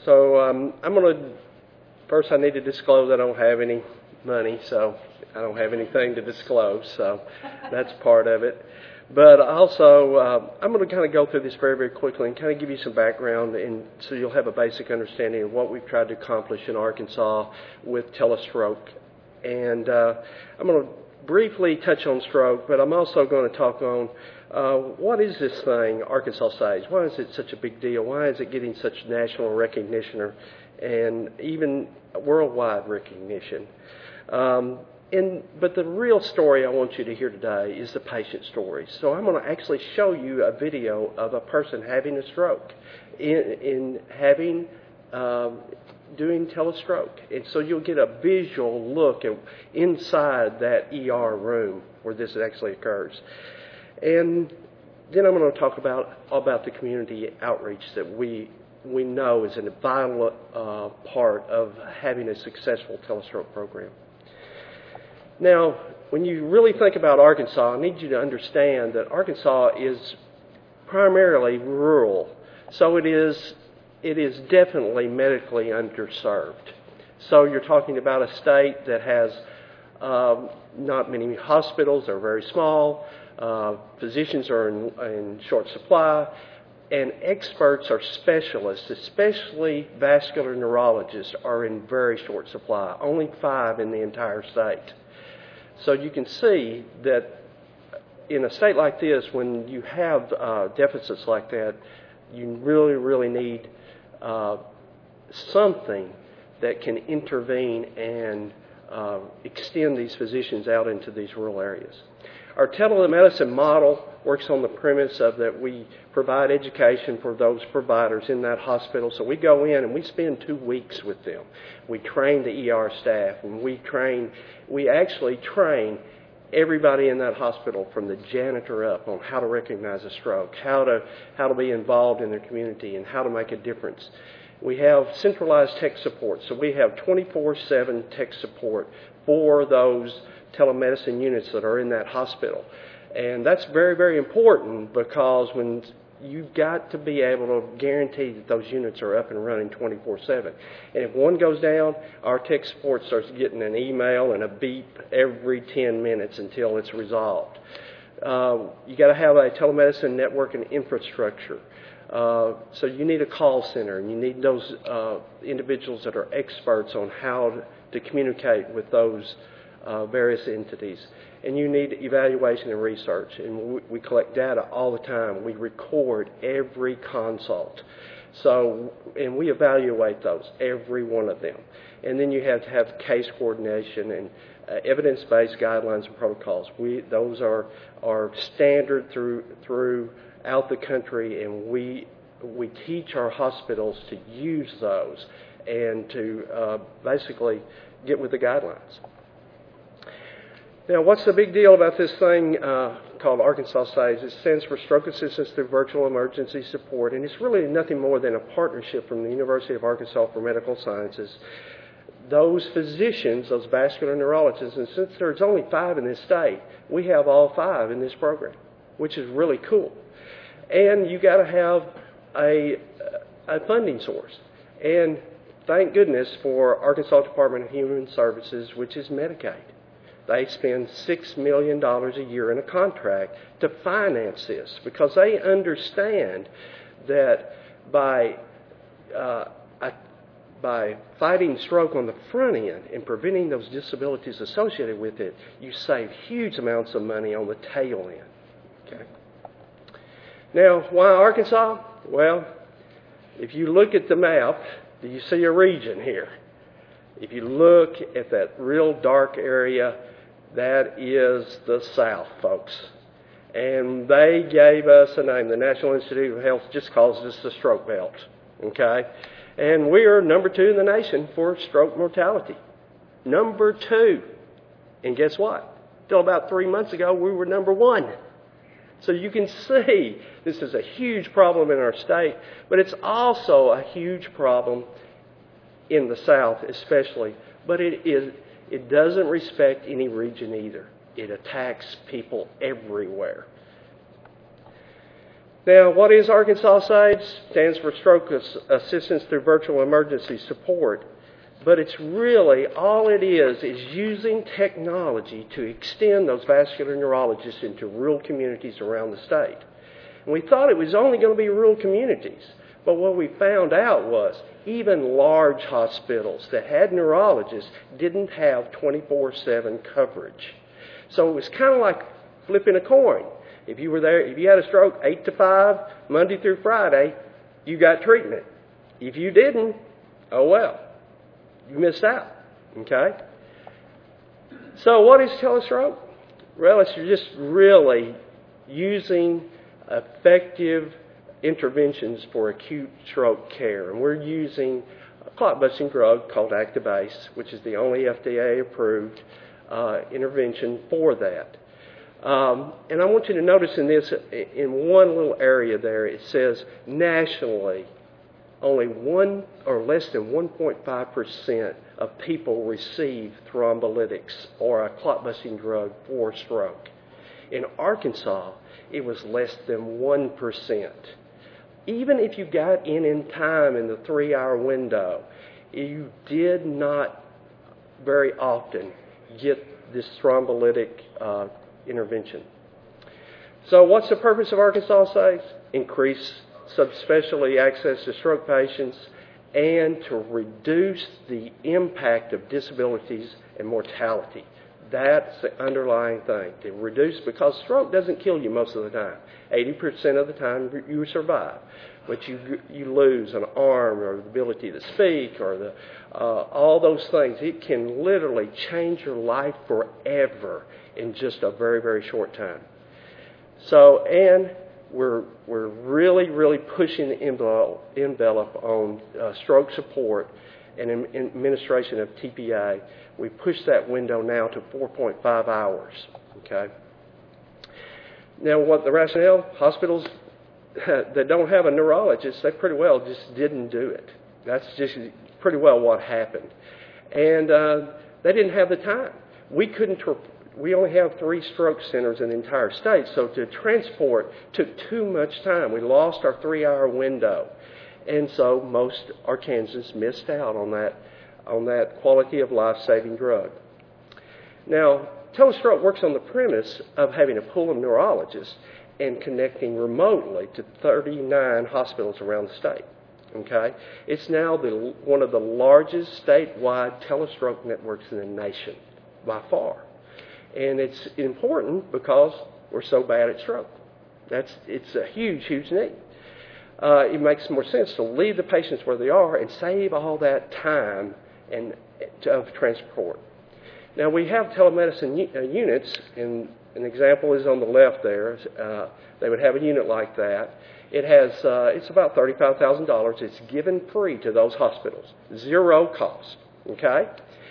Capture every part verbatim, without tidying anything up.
So um, I'm going to, first I need to disclose I don't have any money, so I don't have anything to disclose, so that's part of it. But also, uh, I'm going to kind of go through this very, very quickly and kind of give you some background, and so you'll have a basic understanding of what we've tried to accomplish in Arkansas with telestroke. And uh, I'm going to briefly touch on stroke, but I'm also going to talk on uh, what is this thing, Arkansas Sage? Why is it such a big deal? Why is it getting such national recognition and even worldwide recognition? Um, And, but the real story I want you to hear today is the patient story. So I'm going to actually show you a video of a person having a stroke, in, in having, um, doing telestroke. And so you'll get a visual look at inside that E R room where this actually occurs. And then I'm going to talk about, about the community outreach that we, we know is a vital uh, part of having a successful telestroke program. Now, when you really think about Arkansas, I need you to understand that Arkansas is primarily rural. So it is, it is definitely medically underserved. So you're talking about a state that has um, not many hospitals. They're very small. Uh, physicians are in, in short supply. And experts or specialists, especially vascular neurologists, are in very short supply. Only five in the entire state. So you can see that in a state like this, when you have uh, deficits like that, you really, really need uh, something that can intervene and uh, extend these physicians out into these rural areas. Our telemedicine model works on the premise of that we provide education for those providers in that hospital. So we go in and we spend two weeks with them. We train the E R staff, and we train, we actually train everybody in that hospital from the janitor up on how to recognize a stroke, how to, how to be involved in their community, and how to make a difference. We have centralized tech support. So we have twenty-four seven tech support for those telemedicine units that are in that hospital. And that's very, very important because when you've got to be able to guarantee that those units are up and running twenty-four seven. And if one goes down, our tech support starts getting an email and a beep every ten minutes until it's resolved. Uh, you got to have a telemedicine network and infrastructure. Uh, so you need a call center, and you need those uh, individuals that are experts on how to, to communicate with those uh, various entities. And you need evaluation and research, and we, we collect data all the time. We record every consult. So, and we evaluate those, every one of them. And then you have to have case coordination and uh, evidence-based guidelines and protocols. We, those are, are standard through, throughout the country, and we, we teach our hospitals to use those and to uh, basically get with the guidelines. Now, what's the big deal about this thing uh, called Arkansas Sage? It stands for Stroke Assistance Through Virtual Emergency Support, and it's really nothing more than a partnership from the University of Arkansas for Medical Sciences. Those physicians, those vascular neurologists, and since there's only five in this state, we have all five in this program, which is really cool. And you got to have a, a funding source. And thank goodness for Arkansas Department of Human Services, which is Medicaid. They spend six million dollars a year in a contract to finance this because they understand that by uh, by fighting stroke on the front end and preventing those disabilities associated with it, you save huge amounts of money on the tail end. Okay. Now, why Arkansas? Well, if you look at the map, do you see a region here? If you look at that real dark area, that is the South, folks. And they gave us a name. The National Institute of Health just calls this the stroke belt. Okay? And we are number two in the nation for stroke mortality. Number two. And guess what? Till about three months ago, we were number one. So you can see this is a huge problem in our state, but it's also a huge problem in the South especially. But it is it doesn't respect any region either. It attacks people everywhere. Now, what is Arkansas SAVES? Stands for Stroke Assistance Through Virtual Emergency Support. But it's really, all it is, is using technology to extend those vascular neurologists into rural communities around the state. And we thought it was only going to be rural communities. But what we found out was even large hospitals that had neurologists didn't have twenty-four seven coverage. So it was kind of like flipping a coin. If you were there, if you had a stroke eight to five, Monday through Friday, you got treatment. If you didn't, oh well, you missed out. Okay? So what is telestroke? Well, it's just really using effective interventions for acute stroke care. And we're using a clot-busting drug called Activase, which is the only F D A-approved uh, intervention for that. Um, and I want you to notice in this, in one little area there, it says nationally, only one or less than one point five percent of people receive thrombolytics or a clot-busting drug for stroke. In Arkansas, it was less than one percent. Even if you got in in time in the three-hour window, you did not very often get this thrombolytic uh, intervention. So what's the purpose of Arkansas SAVES? Increase subspecialty access to stroke patients and to reduce the impact of disabilities and mortality. That's the underlying thing. To reduce, because stroke doesn't kill you most of the time. eighty percent of the time you survive. But you you lose an arm or the ability to speak or the uh, all those things. It can literally change your life forever in just a very, very short time. So, and we're we're really, really pushing the envelope, envelope on uh, stroke support and in, in administration of T P A. We push that window now to four point five hours. Okay. Now, what the rationale? Hospitals that don't have a neurologist, they pretty well just didn't do it. That's just pretty well what happened, and uh, they didn't have the time. We couldn't. We only have three stroke centers in the entire state, so to transport took too much time. We lost our three-hour window, and so most Arkansans missed out on that on that quality of life-saving drug. Now, telestroke works on the premise of having a pool of neurologists and connecting remotely to thirty-nine hospitals around the state. Okay, it's now the, one of the largest statewide telestroke networks in the nation by far. And it's important because we're so bad at stroke. That's it's a huge, huge need. Uh, it makes more sense to leave the patients where they are and save all that time and of transport. Now we have telemedicine u- uh, units, and an example is on the left there. Uh, they would have a unit like that. It has uh, it's about thirty-five thousand dollars. It's given free to those hospitals, zero cost. Okay.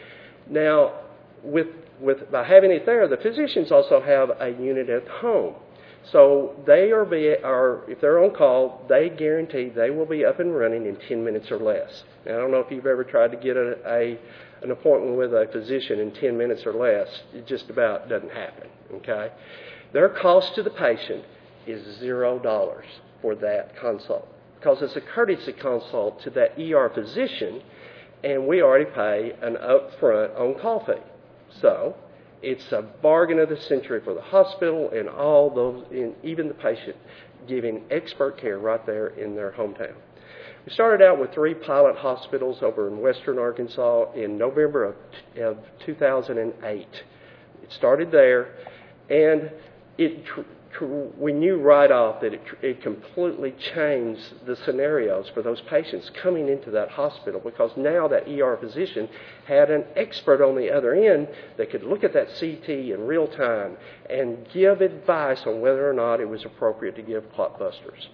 Now with With, by having it there, the physicians also have a unit at home. So they are, be, are, if they're on call, they guarantee they will be up and running in ten minutes or less. Now, I don't know if you've ever tried to get a, a an appointment with a physician in ten minutes or less. It just about doesn't happen, okay? Their cost to the patient is zero dollars for that consult because it's a courtesy consult to that E R physician, and we already pay an upfront on-call fee. So it's a bargain of the century for the hospital and all those, and even the patient, giving expert care right there in their hometown. We started out with three pilot hospitals over in western Arkansas in November of, of two thousand eight. It started there, and it tr- tr- we knew right off that it, tr- it completely changed the scenarios for those patients coming into that hospital, because now that E R physician had an expert on the other end that could look at that C T in real time and give advice on whether or not it was appropriate to give clot busters.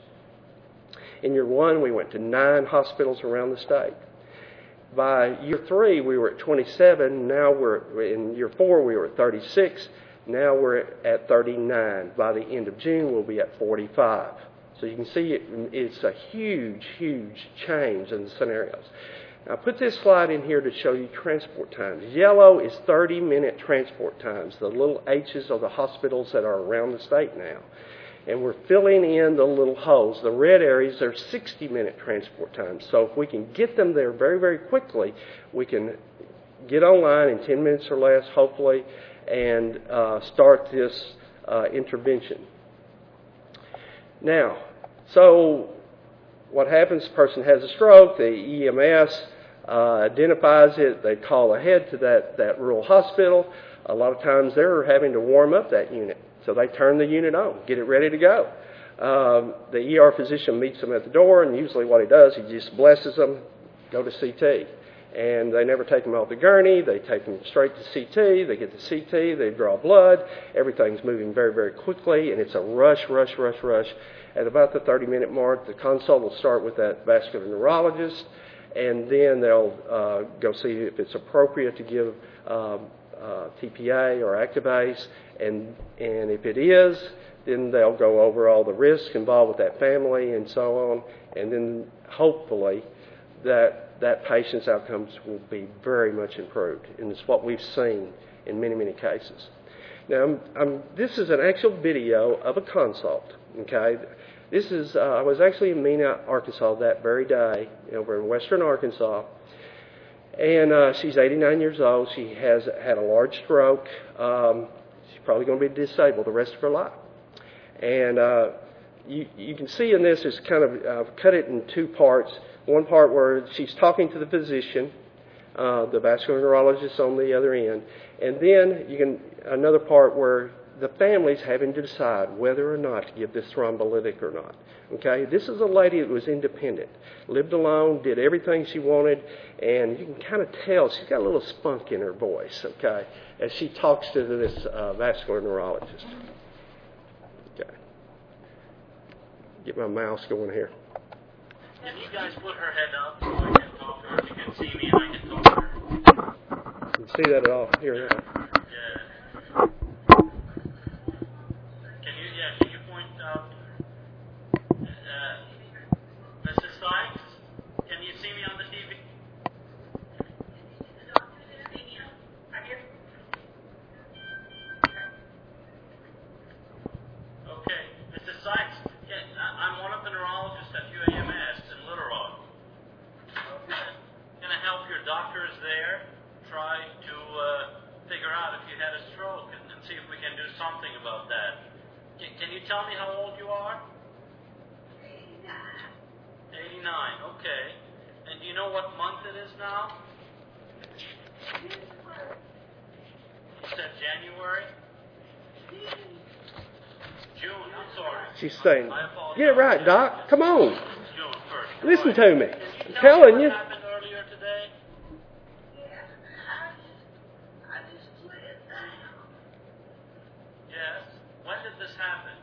In year one, we went to nine hospitals around the state. By year three, we were at twenty-seven. Now we're in year four, we were at thirty-six. Now we're at thirty-nine. By the end of June, we'll be at forty-five. So you can see it, it's a huge, huge change in the scenarios. Now, I put this slide in here to show you transport times. Yellow is thirty-minute transport times. The little H's are the hospitals that are around the state now. and we're filling in the little holes. The red areas are sixty-minute transport times. So if we can get them there very, very quickly, we can get online in ten minutes or less, hopefully, and uh, start this uh, intervention. Now, so what happens, the person has a stroke, the E M S uh, identifies it, they call ahead to that, that rural hospital. A lot of times they're having to warm up that unit. So they turn the unit on, get it ready to go. Um, the E R physician meets them at the door, and usually what he does, he just blesses them, go to C T. And they never take them off the gurney. They take them straight to C T. They get the C T. They draw blood. Everything's moving very, very quickly, and it's a rush, rush, rush, rush. At about the thirty-minute mark, the consult will start with that vascular neurologist, and then they'll uh, go see if it's appropriate to give um, uh, T P A or Activase, and and if it is, then they'll go over all the risks involved with that family and so on, and then hopefully that that patient's outcomes will be very much improved, and it's what we've seen in many, many cases. Now, I'm, I'm, this is an actual video of a consult, okay? This is, uh, I was actually in Mena, Arkansas that very day, over in western Arkansas, and uh, she's eighty-nine years old. She has had a large stroke. Um, she's probably going to be disabled the rest of her life. And uh, you, you can see in this, it's kind of uh, cut it in two parts. One part where she's talking to the physician, uh, the vascular neurologist on the other end, and then you can another part where the family's having to decide whether or not to give this thrombolytic or not. Okay, this is a lady that was independent, lived alone, did everything she wanted, and you can kind of tell she's got a little spunk in her voice. Okay, as she talks to this uh, vascular neurologist. Okay, get my mouse going here. Can you guys put her head up so I can talk to her? She can see me and I can talk to her. You can see that at all? Here, yeah. Yeah. Can you, yeah, can you point out, uh, Missus Sykes? Can you see me on the T V? Okay, Missus Sykes, can, I'm one of the neurologists at U A M S. Help your doctors there try to uh, figure out if you had a stroke and, and see if we can do something about that. Can, can you tell me how old you are? eighty-nine. eighty-nine, okay. And do you know what month it is now? You said January? June, I'm sorry. She's saying, get it right, Doc. Come on. June first. Listen to me. Can you I'm tell telling me you. what happened earlier today? Yes. When did this happen?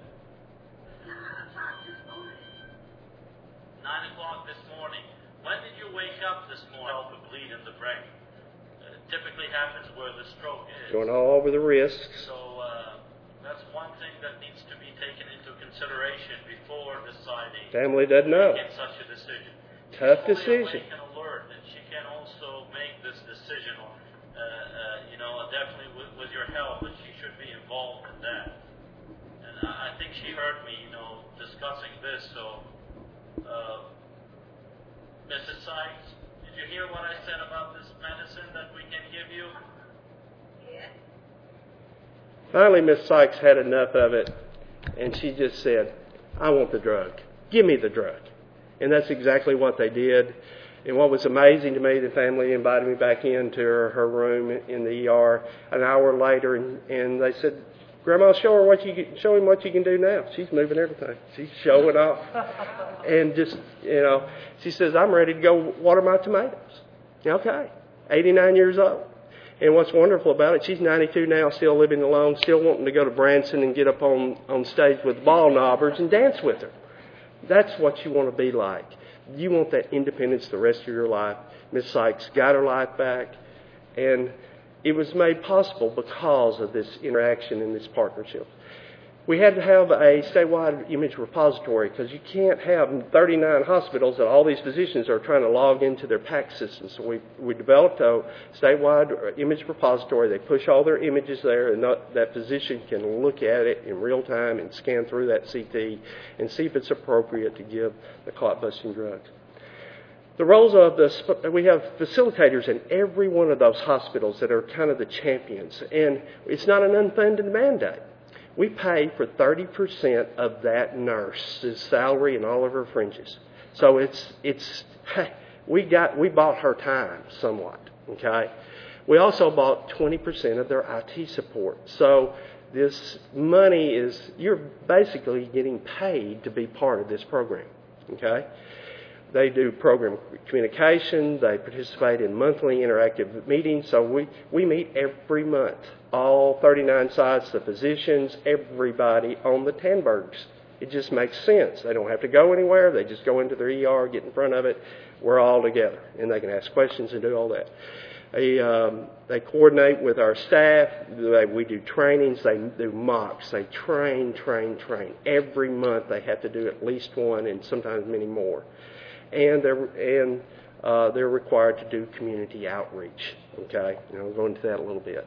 Nine o'clock this morning. When did you wake up this morning? Felt the bleed in the brain. Uh, it typically happens where the stroke is. Going all over the risks. So uh, that's one thing that needs to be taken into consideration before deciding. Family doesn't know. Making such a decision. Tough She's decision. Fully awake and alert, and she can also make this decision. Uh, uh, you know, definitely with, with your help, but she should be involved in that. And I, I think she heard me, you know, discussing this. So, uh, Missus Sykes, did you hear what I said about this medicine that we can give you? Yes. Finally, Miss Sykes had enough of it, and she just said, I want the drug. Give me the drug. And that's exactly what they did. And what was amazing to me, the family invited me back into her, her room in the E R an hour later, and, and they said, Grandma, show her what you show him what you can do now. She's moving everything. She's showing off, and just you know, she says, I'm ready to go water my tomatoes. Okay, eighty-nine years old. And what's wonderful about it, she's ninety-two now, still living alone, still wanting to go to Branson and get up on, on stage with ball knobbers and dance with her. That's what you want to be like. You want that independence the rest of your life. Miss Sykes got her life back, and it was made possible because of this interaction and this partnership. We had to have a statewide image repository because you can't have thirty-nine hospitals that all these physicians are trying to log into their PACS system. So we, we developed a statewide image repository. They push all their images there, and that, that physician can look at it in real time and scan through that C T and see if it's appropriate to give the clot-busting drug. The roles of the, we have facilitators in every one of those hospitals that are kind of the champions, and it's not an unfunded mandate. We pay for thirty percent of that nurse's salary and all of her fringes. So it's, it's, we got, we bought her time somewhat, okay? We also bought twenty percent of their I T support. So this money is, you're basically getting paid to be part of this program, okay? They do program communication. They participate in monthly interactive meetings. So we, we meet every month. All thirty-nine sites, the physicians, everybody on the Tandbergs. It just makes sense. They don't have to go anywhere. They just go into their E R, get in front of it. We're all together. And they can ask questions and do all that. They, um, they coordinate with our staff. They, we do trainings. They do mocks. They train, train, train. Every month they have to do at least one and sometimes many more. And they're, and, uh, they're required to do community outreach. Okay? And I'll go into that a little bit.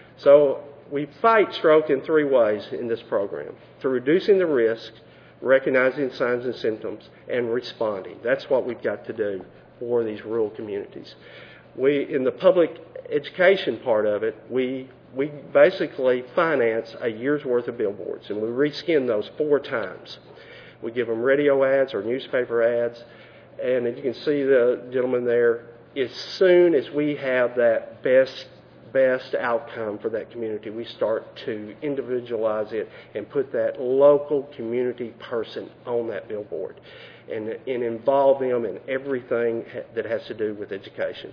So we fight stroke in three ways in this program. Through reducing the risk, recognizing signs and symptoms, and responding. That's what we've got to do for these rural communities. We, in the public education part of it, we we basically finance a year's worth of billboards, and we reskin those four times. We give them radio ads or newspaper ads, and as you can see the gentleman there, as soon as we have that best best outcome for that community, we start to individualize it and put that local community person on that billboard and, and involve them in everything that has to do with education.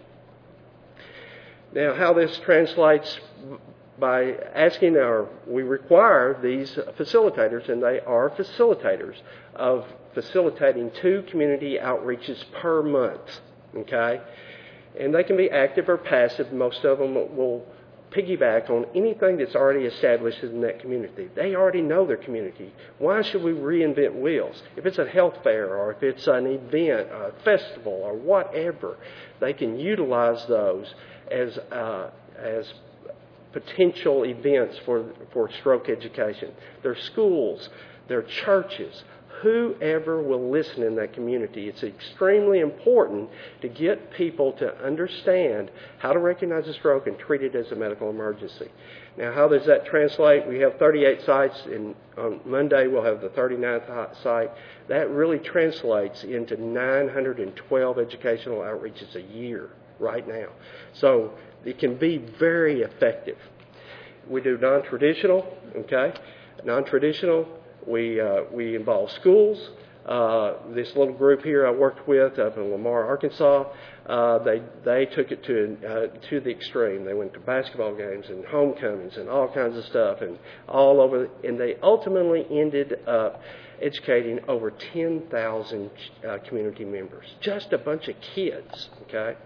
Now, how this translates by asking our, we require these facilitators, and they are facilitators, of facilitating two community outreaches per month, okay? And they can be active or passive. Most of them will piggyback on anything that's already established in that community. They already know their community. Why should we reinvent wheels? If it's a health fair or if it's an event, a festival or whatever, they can utilize those as uh, as potential events for, for stroke education. Their schools, their churches, whoever will listen in that community. It's extremely important to get people to understand how to recognize a stroke and treat it as a medical emergency. Now, how does that translate? We have thirty-eight sites, and on Monday we'll have the thirty-ninth site. That really translates into nine hundred twelve educational outreaches a year right now. So it can be very effective. We do non-traditional, okay? Non-traditional. We uh, we involve schools. Uh, this little group here I worked with up in Lamar, Arkansas, uh, they they took it to uh, to the extreme. They went to basketball games and homecomings and all kinds of stuff and all over. And they ultimately ended up educating over ten thousand uh, community members. Just a bunch of kids, okay?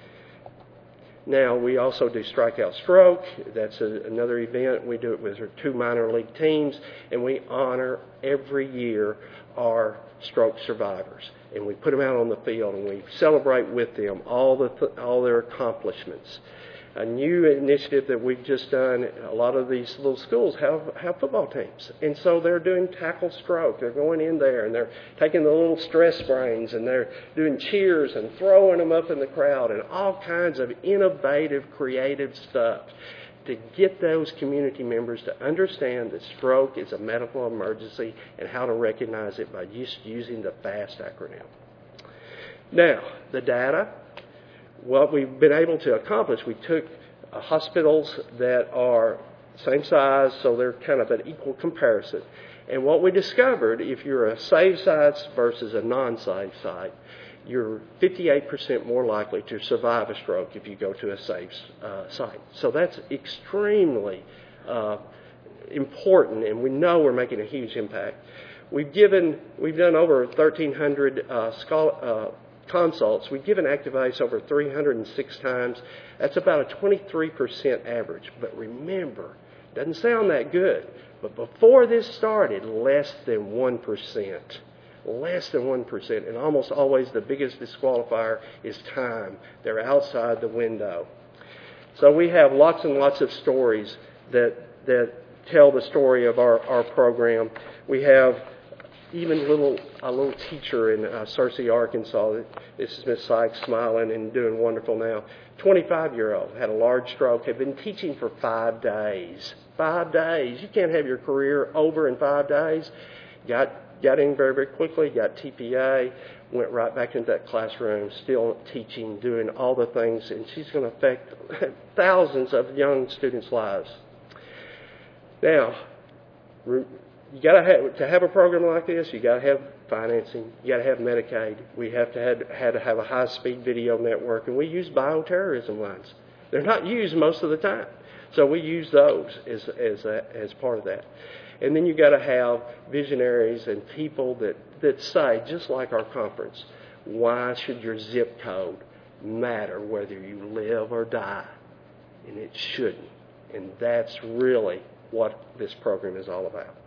Now, we also do Strikeout Stroke. That's a, another event. We do it with our two minor league teams, and we honor every year our stroke survivors. And we put them out on the field, and we celebrate with them all the th- all their accomplishments. A new initiative that we've just done, a lot of these little schools have, have football teams. And so they're doing tackle stroke. They're going in there and they're taking the little stress brains and they're doing cheers and throwing them up in the crowd and all kinds of innovative, creative stuff to get those community members to understand that stroke is a medical emergency and how to recognize it by just using the FAST acronym. Now, the data. What we've been able to accomplish, we took uh, hospitals that are same size, so they're kind of an equal comparison. And what we discovered, if you're a saved site versus a non-saved site, you're fifty-eight percent more likely to survive a stroke if you go to a saved uh, site. So that's extremely uh, important, and we know we're making a huge impact. We've given, we've done over thirteen hundred uh, scholar, uh, consults. We've given Activase over three hundred six times. That's about a twenty-three percent average. But remember, Doesn't sound that good. But before this started, less than one percent. Less than one percent. And almost always the biggest disqualifier is time. They're outside the window. So we have lots and lots of stories that that tell the story of our, our program. We have even little a little teacher in uh, Searcy, Arkansas. This is Miss Sykes, smiling and doing wonderful now. twenty-five-year-old, had a large stroke, had been teaching for five days. Five days. You can't have your career over in five days. Got got in very, very quickly, got T P A, went right back into that classroom, still teaching, doing all the things, and she's going to affect thousands of young students' lives. Now, you got to have to have a program like this. You got to have financing. You got to have Medicaid. We have to have, had to have a high-speed video network, and we use bioterrorism lines. They're not used most of the time, so we use those as as a, as part of that. And then you got to have visionaries and people that that say, just like our conference, why should your zip code matter whether you live or die? And it shouldn't. And that's really what this program is all about.